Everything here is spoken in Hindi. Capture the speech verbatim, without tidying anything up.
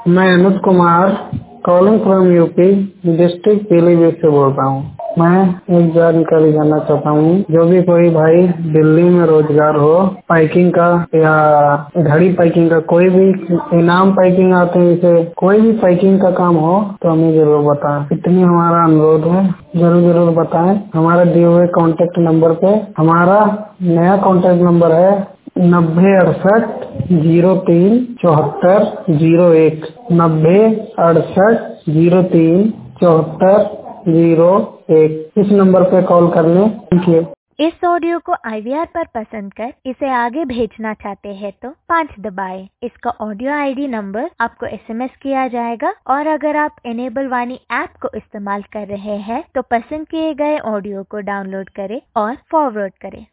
मैं Anuj Kumar calling from UP district Pilibhit से बोल रहा हूँ। मैं एक जानकारी जानना चाहता हूँ, जो भी कोई भाई दिल्ली में रोजगार हो, पैकिंग का या घड़ी पैकिंग का, कोई भी इनाम पैकिंग आते हैं, इसे कोई भी पैकिंग का काम हो तो हमें जरूर बताएं। इतनी हमारा अनुरोध है, जरूर जरूर बताएं। हमारे दिए हुए कॉन्टेक्ट नंबर पे, हमारा नया कॉन्टेक्ट नंबर है नब्बे अड़सठ जीरो तीन चौहत्तर जीरो एक, नब्बे अड़सठ जीरो तीन चौहत्तर जीरो एक। इस नंबर पे कॉल कर लें। Thank you. इस ऑडियो को आई वी आर पर पसंद कर इसे आगे भेजना चाहते हैं तो पाँच दबाएं। इसका ऑडियो आई डी नंबर आपको एस एम एस किया जाएगा और अगर आप इनेबल वाणी ऐप को इस्तेमाल कर रहे हैं तो पसंद किए गए ऑडियो को डाउनलोड करें और फॉरवर्ड करें।